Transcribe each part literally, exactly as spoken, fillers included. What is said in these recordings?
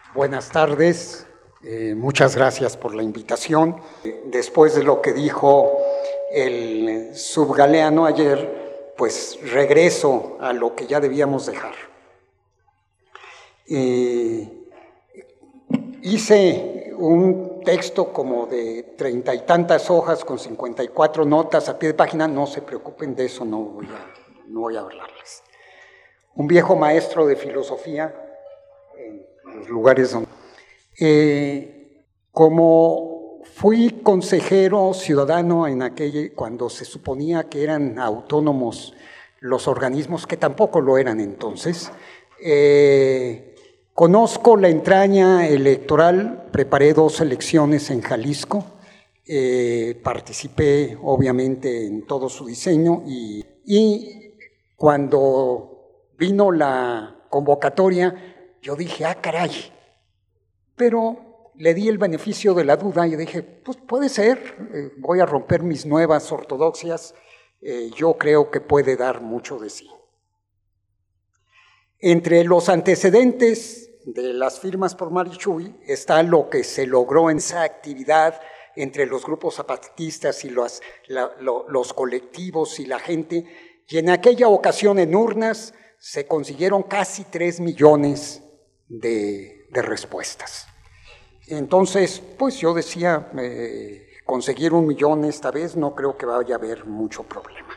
Buenas tardes, eh, muchas gracias por la invitación. Después de lo que dijo el subgaleano ayer, pues regreso a lo que ya debíamos dejar. Eh, hice un texto como de treinta y tantas hojas con cincuenta y cuatro notas a pie de página, no se preocupen de eso, no voy a, no voy a hablarles. Un viejo maestro de filosofía en los lugares donde... Eh, como fui consejero ciudadano en aquel, cuando se suponía que eran autónomos los organismos, que tampoco lo eran entonces, eh, conozco la entraña electoral, preparé dos elecciones en Jalisco, eh, participé obviamente en todo su diseño y, y cuando vino la convocatoria, yo dije, ah, caray, pero le di el beneficio de la duda y dije, pues puede ser, eh, voy a romper mis nuevas ortodoxias, eh, yo creo que puede dar mucho de sí. Entre los antecedentes de las firmas por Marichuy está lo que se logró en esa actividad entre los grupos zapatistas y los, la, lo, los colectivos y la gente, y en aquella ocasión en urnas se consiguieron casi tres millones de, de respuestas. Entonces, pues yo decía, eh, conseguir un millón esta vez no creo que vaya a haber mucho problema.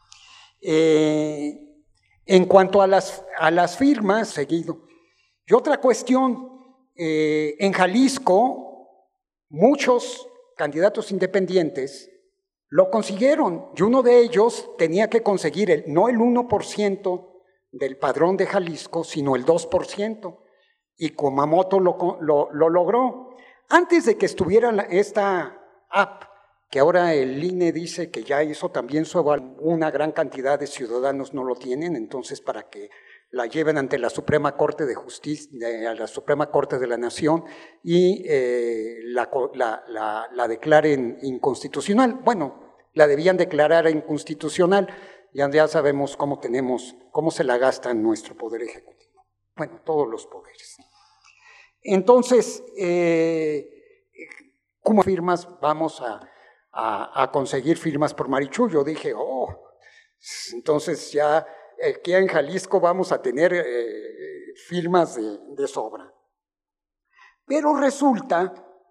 Eh, en cuanto a las, a las firmas, seguido. Y otra cuestión, eh, en Jalisco, muchos candidatos independientes lo consiguieron, y uno de ellos tenía que conseguir el, no el uno por ciento del padrón de Jalisco, sino el dos por ciento. Y Kumamoto lo, lo, lo logró. Antes de que estuviera la, esta app, que ahora el I N E dice que ya hizo también su evaluación, una gran cantidad de ciudadanos no lo tienen, entonces para que la lleven ante la Suprema Corte de Justicia, de, a la Suprema Corte de la Nación y eh, la, la, la, la declaren inconstitucional. Bueno, la debían declarar inconstitucional, ya, ya sabemos cómo tenemos, cómo se la gasta en nuestro Poder Ejecutivo. Bueno, todos los poderes. Entonces, eh, ¿cómo firmas? Vamos a, a, a conseguir firmas por Marichuy. Yo dije, oh, entonces ya aquí en Jalisco vamos a tener eh, firmas de, de sobra. Pero resulta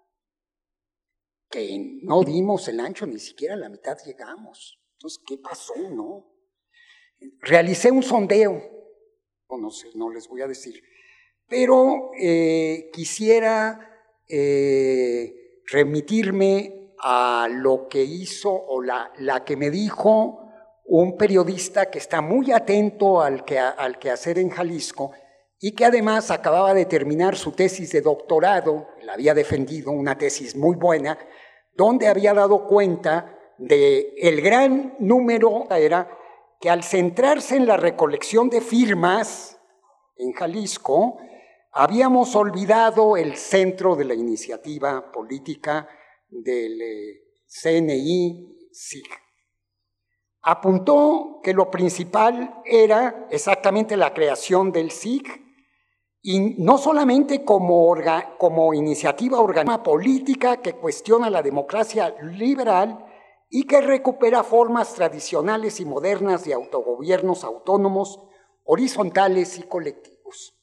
que no dimos el ancho, ni siquiera a la mitad llegamos. Entonces, ¿qué pasó, no? Realicé un sondeo. O no sé, no les voy a decir, pero eh, quisiera eh, remitirme a lo que hizo o la, la que me dijo un periodista que está muy atento al, que, al quehacer en Jalisco y que además acababa de terminar su tesis de doctorado, la había defendido, una tesis muy buena, donde había dado cuenta de el gran número, era que al centrarse en la recolección de firmas en Jalisco, habíamos olvidado el centro de la iniciativa política del C N I S I G. Apuntó que lo principal era exactamente la creación del S I G, y no solamente como, orga, como iniciativa orgánica política que cuestiona la democracia liberal y que recupera formas tradicionales y modernas de autogobiernos autónomos, horizontales y colectivos.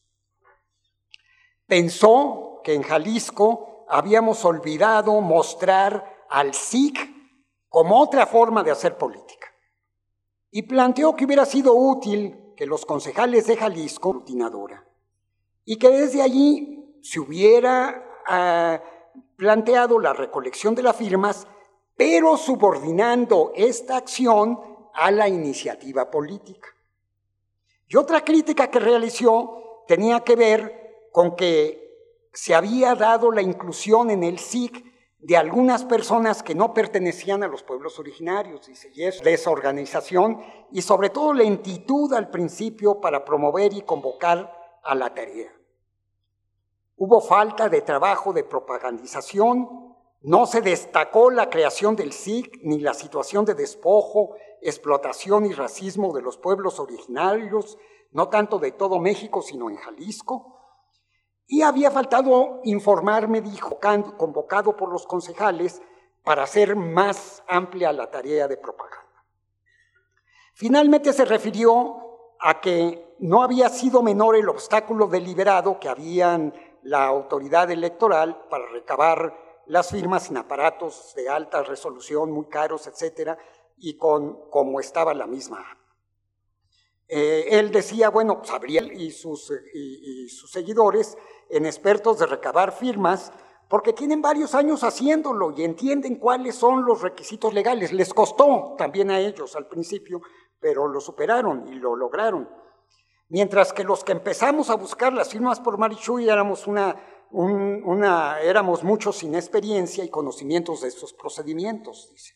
Pensó que en Jalisco habíamos olvidado mostrar al S I G como otra forma de hacer política y planteó que hubiera sido útil que los concejales de Jalisco, rutinadora, y que desde allí se hubiera uh, planteado la recolección de las firmas, pero subordinando esta acción a la iniciativa política. Y otra crítica que realizó tenía que ver con que se había dado la inclusión en el S I G de algunas personas que no pertenecían a los pueblos originarios, dice, y es desorganización y sobre todo lentitud al principio para promover y convocar a la tarea. Hubo falta de trabajo de propagandización, no se destacó la creación del S I G ni la situación de despojo, explotación y racismo de los pueblos originarios, no tanto de todo México, sino en Jalisco. Y había faltado informarme, dijo, convocado por los concejales para hacer más amplia la tarea de propaganda. Finalmente se refirió a que no había sido menor el obstáculo deliberado que habían la autoridad electoral para recabar las firmas en aparatos de alta resolución, muy caros, etcétera, y con como estaba la misma. Eh, él decía, bueno, pues habría y sus, y, y sus seguidores en expertos de recabar firmas, porque tienen varios años haciéndolo y entienden cuáles son los requisitos legales. Les costó también a ellos al principio, pero lo superaron y lo lograron. Mientras que los que empezamos a buscar las firmas por Marichuy éramos, una, un, una, éramos muchos sin experiencia y conocimientos de estos procedimientos, dice.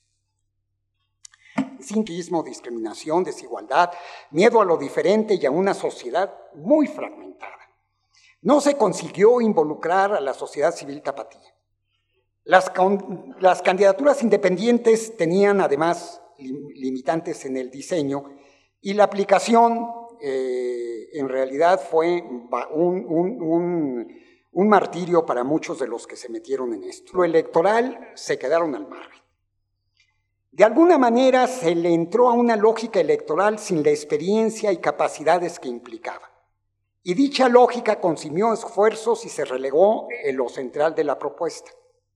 Sintismo, discriminación, desigualdad, miedo a lo diferente y a una sociedad muy fragmentada. No se consiguió involucrar a la sociedad civil tapatía. Las, las candidaturas independientes tenían además limitantes en el diseño y la aplicación eh, en realidad fue un, un, un, un martirio para muchos de los que se metieron en esto. Lo electoral se quedaron al margen. De alguna manera se le entró a una lógica electoral sin la experiencia y capacidades que implicaba. Y dicha lógica consumió esfuerzos y se relegó en lo central de la propuesta.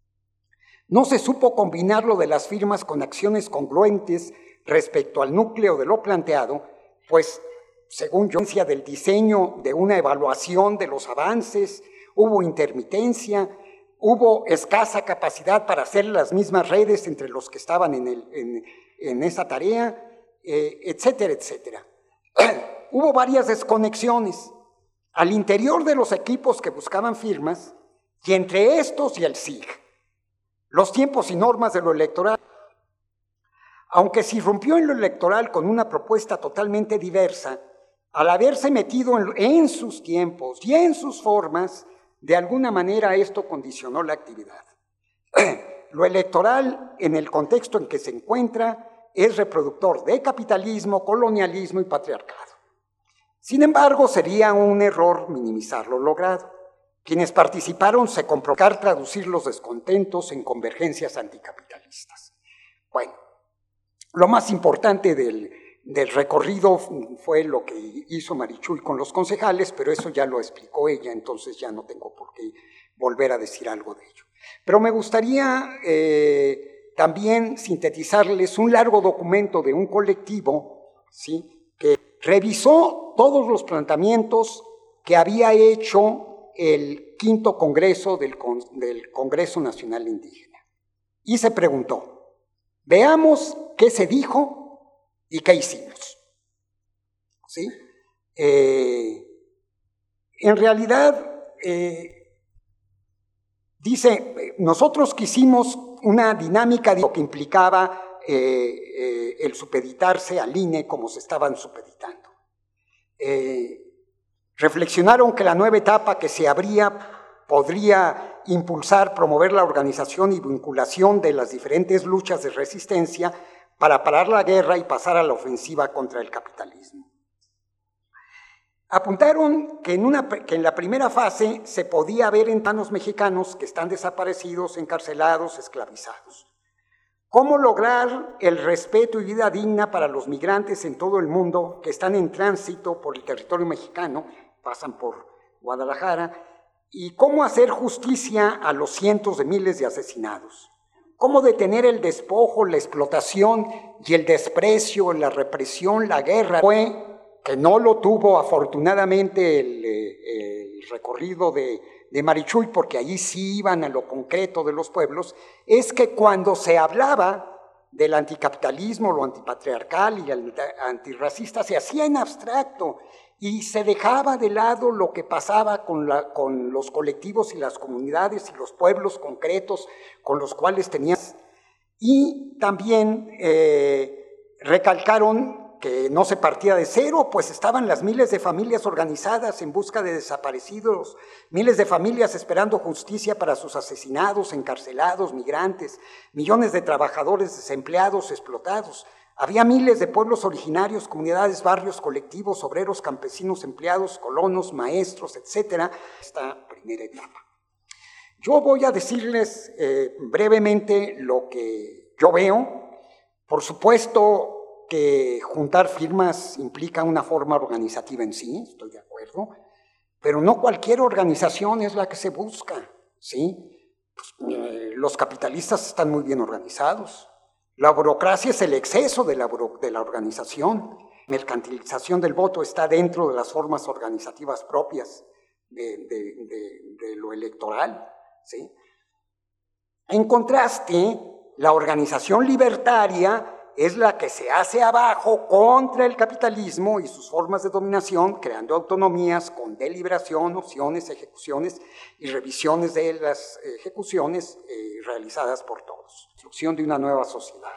No se supo combinar lo de las firmas con acciones congruentes respecto al núcleo de lo planteado, pues, según yo, del diseño de una evaluación de los avances, hubo intermitencia, hubo escasa capacidad para hacer las mismas redes entre los que estaban en, el, en, en esa tarea, eh, etcétera, etcétera. Hubo varias desconexiones al interior de los equipos que buscaban firmas y entre estos y el S I G. Los tiempos y normas de lo electoral. Aunque se irrumpió en lo electoral con una propuesta totalmente diversa, al haberse metido en, en sus tiempos y en sus formas, de alguna manera esto condicionó la actividad. Lo electoral, en el contexto en que se encuentra, es reproductor de capitalismo, colonialismo y patriarcado. Sin embargo, sería un error minimizar lo logrado. Quienes participaron se comprobaron traducir los descontentos en convergencias anticapitalistas. Bueno, lo más importante del, del recorrido fue lo que hizo Marichuy con los concejales, pero eso ya lo explicó ella, entonces ya no tengo por qué volver a decir algo de ello. Pero me gustaría eh, también sintetizarles un largo documento de un colectivo, ¿sí?, que revisó todos los planteamientos que había hecho el quinto Congreso del, Con del Congreso Nacional Indígena. Y se preguntó, veamos qué se dijo y qué hicimos. ¿Sí? Eh, en realidad, eh, dice, nosotros quisimos una dinámica de lo que implicaba eh, eh, el supeditarse al I N E como se estaban supeditando. Eh, reflexionaron que la nueva etapa que se abría podría impulsar, promover la organización y vinculación de las diferentes luchas de resistencia para parar la guerra y pasar a la ofensiva contra el capitalismo. Apuntaron que en, una, que en la primera fase se podía ver en tanos mexicanos que están desaparecidos, encarcelados, esclavizados. ¿Cómo lograr el respeto y vida digna para los migrantes en todo el mundo que están en tránsito por el territorio mexicano, pasan por Guadalajara, y cómo hacer justicia a los cientos de miles de asesinados? ¿Cómo detener el despojo, la explotación y el desprecio, la represión, la guerra? Fue que no lo tuvo afortunadamente el, el recorrido de, de Marichuy, porque allí sí iban a lo concreto de los pueblos, es que cuando se hablaba del anticapitalismo, lo antipatriarcal y el antirracista, se hacía en abstracto y se dejaba de lado lo que pasaba con, la, con los colectivos y las comunidades y los pueblos concretos con los cuales tenías. Y también eh, recalcaron que no se partía de cero, pues estaban las miles de familias organizadas en busca de desaparecidos, miles de familias esperando justicia para sus asesinados, encarcelados, migrantes, millones de trabajadores desempleados, explotados. Había miles de pueblos originarios, comunidades, barrios, colectivos, obreros, campesinos, empleados, colonos, maestros, etcétera, esta primera etapa. Yo voy a decirles eh, brevemente lo que yo veo. Por supuesto que juntar firmas implica una forma organizativa en sí, estoy de acuerdo, pero no cualquier organización es la que se busca, ¿sí? Pues, eh, los capitalistas están muy bien organizados. La burocracia es el exceso de la, de la organización. Mercantilización del voto está dentro de las formas organizativas propias de, de, de, de lo electoral, ¿sí? En contraste, la organización libertaria es la que se hace abajo contra el capitalismo y sus formas de dominación, creando autonomías con deliberación, opciones, ejecuciones y revisiones de las ejecuciones eh, realizadas por todos. Construcción de una nueva sociedad.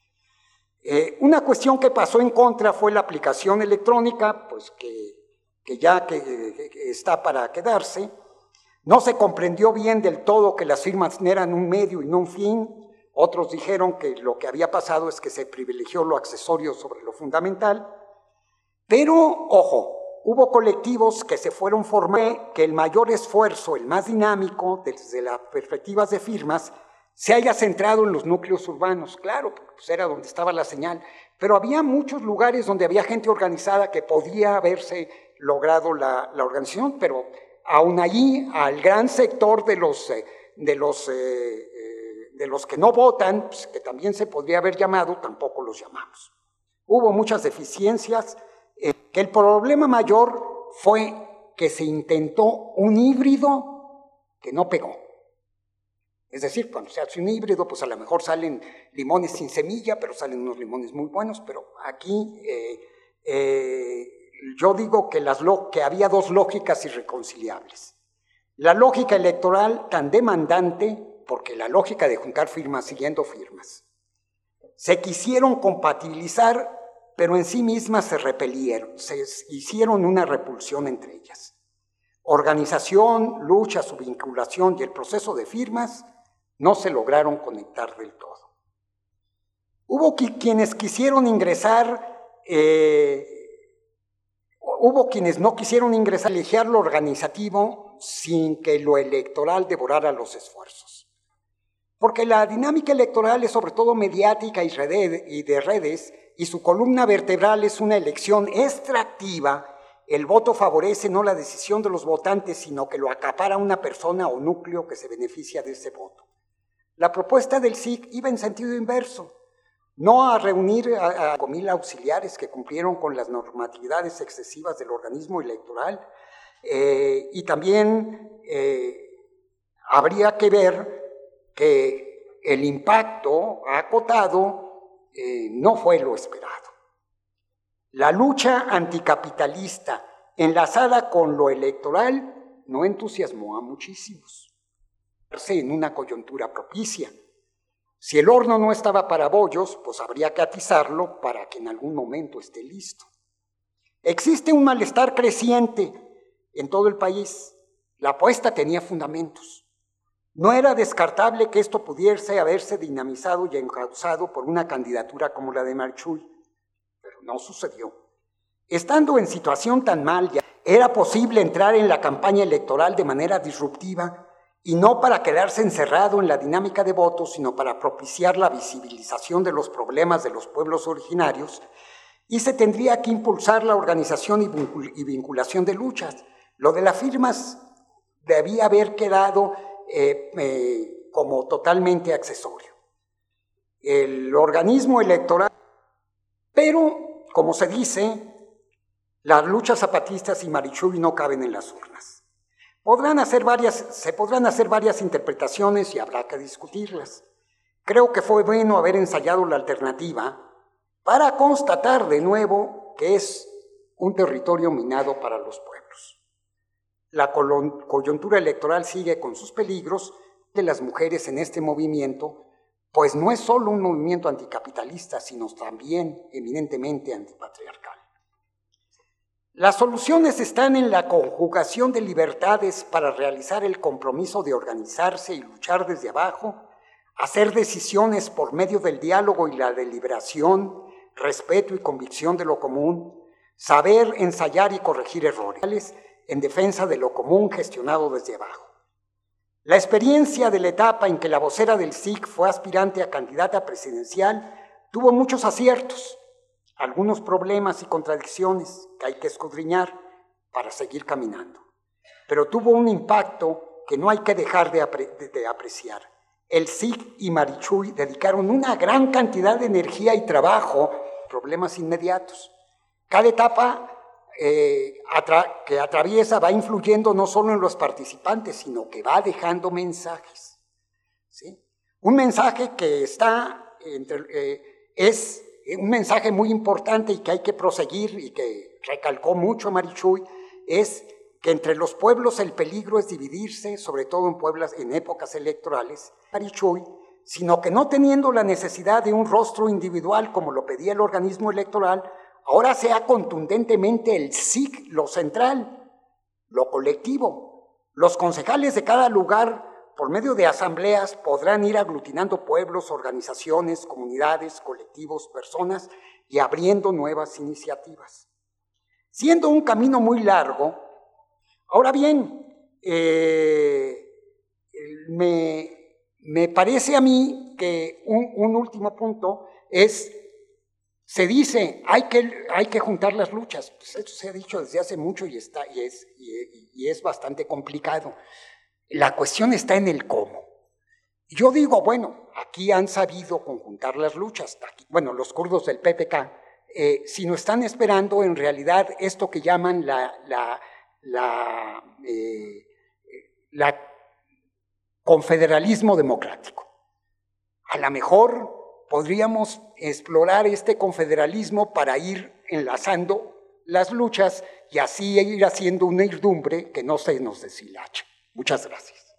Eh, una cuestión que pasó en contra fue la aplicación electrónica, pues que, que ya que, que está para quedarse. No se comprendió bien del todo que las firmas eran un medio y no un fin. Otros dijeron que lo que había pasado es que se privilegió lo accesorio sobre lo fundamental. Pero, ojo, hubo colectivos que se fueron formando, que el mayor esfuerzo, el más dinámico, desde las perspectivas de firmas, se haya centrado en los núcleos urbanos. Claro, pues era donde estaba la señal, pero había muchos lugares donde había gente organizada que podía haberse logrado la, la organización, pero aún allí, al gran sector de los, de los eh, de los que no votan, pues, que también se podría haber llamado, tampoco los llamamos. Hubo muchas deficiencias, eh, que el problema mayor fue que se intentó un híbrido que no pegó. Es decir, cuando se hace un híbrido, pues a lo mejor salen limones sin semilla, pero salen unos limones muy buenos, pero aquí eh, eh, yo digo que, las que había dos lógicas irreconciliables. La lógica electoral tan demandante, porque la lógica de juntar firmas siguiendo firmas, se quisieron compatibilizar, pero en sí mismas se repelieron, se hicieron una repulsión entre ellas. Organización, lucha, su vinculación y el proceso de firmas no se lograron conectar del todo. Hubo quienes quisieron ingresar, eh, hubo quienes no quisieron ingresar, elegir lo organizativo sin que lo electoral devorara los esfuerzos. Porque la dinámica electoral es sobre todo mediática y de redes, y su columna vertebral es una elección extractiva. El voto favorece no la decisión de los votantes, sino que lo acapara una persona o núcleo que se beneficia de ese voto. La propuesta del S I C iba en sentido inverso, no a reunir a, a mil auxiliares que cumplieron con las normatividades excesivas del organismo electoral, eh, y también eh, habría que ver que el impacto acotado eh, no fue lo esperado. La lucha anticapitalista enlazada con lo electoral no entusiasmó a muchísimos. En una coyuntura propicia. Si el horno no estaba para bollos, pues habría que atizarlo para que en algún momento esté listo. Existe un malestar creciente en todo el país. La apuesta tenía fundamentos. No era descartable que esto pudiese haberse dinamizado y encauzado por una candidatura como la de Marchuy, pero no sucedió. Estando en situación tan mal, ya era posible entrar en la campaña electoral de manera disruptiva y no para quedarse encerrado en la dinámica de votos, sino para propiciar la visibilización de los problemas de los pueblos originarios, y se tendría que impulsar la organización y vinculación de luchas. Lo de las firmas debía haber quedado Eh, eh, como totalmente accesorio. El organismo electoral, pero, como se dice, las luchas zapatistas y Marichuy no caben en las urnas. Podrán hacer varias, se podrán hacer varias interpretaciones y habrá que discutirlas. Creo que fue bueno haber ensayado la alternativa para constatar de nuevo que es un territorio minado para los pueblos. La coyuntura electoral sigue con sus peligros de las mujeres en este movimiento, pues no es solo un movimiento anticapitalista, sino también eminentemente antipatriarcal. Las soluciones están en la conjugación de libertades para realizar el compromiso de organizarse y luchar desde abajo, hacer decisiones por medio del diálogo y la deliberación, respeto y convicción de lo común, saber ensayar y corregir errores en defensa de lo común gestionado desde abajo. La experiencia de la etapa en que la vocera del S I C fue aspirante a candidata presidencial tuvo muchos aciertos, algunos problemas y contradicciones que hay que escudriñar para seguir caminando. Pero tuvo un impacto que no hay que dejar de, apre de, de apreciar. El S I C y Marichuy dedicaron una gran cantidad de energía y trabajo a problemas inmediatos. Cada etapa eh, atra que atraviesa va influyendo no solo en los participantes, sino que va dejando mensajes, ¿sí? Un mensaje que está entre, eh, es un mensaje muy importante y que hay que proseguir y que recalcó mucho Marichuy, es que entre los pueblos el peligro es dividirse, sobre todo en, pueblos, en épocas electorales, Marichuy, sino que no teniendo la necesidad de un rostro individual como lo pedía el organismo electoral, ahora sea contundentemente el S I C lo central, lo colectivo. Los concejales de cada lugar, por medio de asambleas, podrán ir aglutinando pueblos, organizaciones, comunidades, colectivos, personas y abriendo nuevas iniciativas. Siendo un camino muy largo, ahora bien, eh, me, me parece a mí que un, un último punto es, se dice, hay que, hay que juntar las luchas. Pues esto se ha dicho desde hace mucho y, está, y, es, y, y es bastante complicado. La cuestión está en el cómo. Yo digo, bueno, aquí han sabido conjuntar las luchas, aquí, bueno, los kurdos del P P K, eh, si no están esperando en realidad esto que llaman la, la, la, eh, la confederalismo democrático. A lo mejor podríamos explorar este confederalismo para ir enlazando las luchas y así ir haciendo una irdumbre que no se nos deshilache. Muchas gracias.